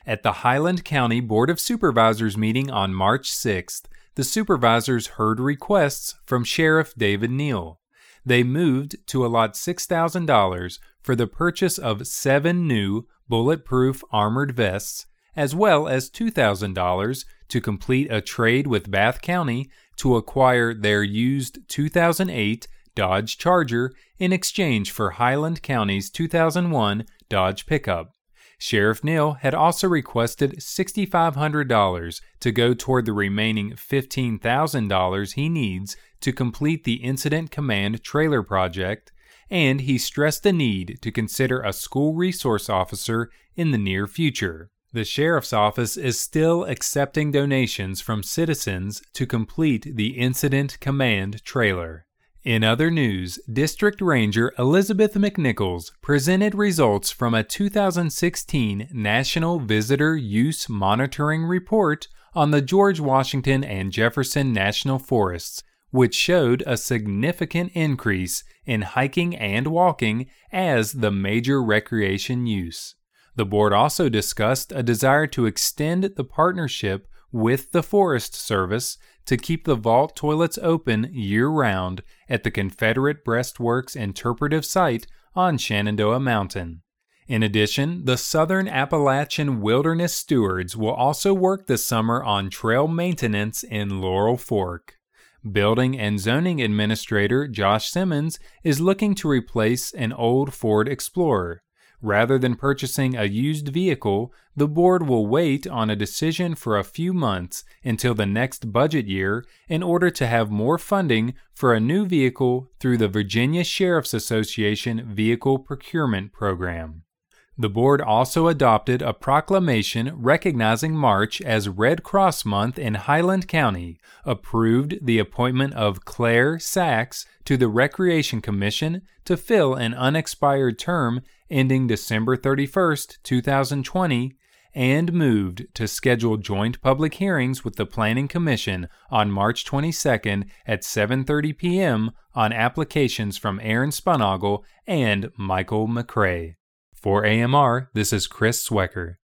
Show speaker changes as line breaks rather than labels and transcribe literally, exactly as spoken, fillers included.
At the Highland County Board of Supervisors meeting on March sixth, the supervisors heard requests from Sheriff David Neal. They moved to allot six thousand dollars for the purchase of seven new bulletproof armored vests, as well as two thousand dollars to complete a trade with Bath County to acquire their used two thousand eight Dodge Charger in exchange for Highland County's two thousand one Dodge pickup. Sheriff Neal had also requested six thousand five hundred dollars to go toward the remaining fifteen thousand dollars he needs to complete the Incident Command trailer project, and he stressed the need to consider a school resource officer in the near future. The Sheriff's Office is still accepting donations from citizens to complete the Incident Command trailer. In other news, District Ranger Elizabeth McNichols presented results from a two thousand sixteen National Visitor Use Monitoring Report on the George Washington and Jefferson National Forests, which showed a significant increase in hiking and walking as the major recreation use. The board also discussed a desire to extend the partnership with the Forest Service to keep the vault toilets open year-round at the Confederate Breastworks Interpretive Site on Shenandoah Mountain. In addition, the Southern Appalachian Wilderness Stewards will also work this summer on trail maintenance in Laurel Fork. Building and Zoning Administrator Josh Simmons is looking to replace an old Ford Explorer. Rather than purchasing a used vehicle, the board will wait on a decision for a few months until the next budget year in order to have more funding for a new vehicle through the Virginia Sheriff's Association Vehicle Procurement Program. The board also adopted a proclamation recognizing March as Red Cross Month in Highland County, approved the appointment of Claire Sachs to the Recreation Commission to fill an unexpired term ending December thirty-first, two thousand twenty, and moved to schedule joint public hearings with the Planning Commission on March twenty-second at seven thirty p.m. on applications from Aaron Spunogle and Michael McCrae. For A M R, this is Chris Swecker.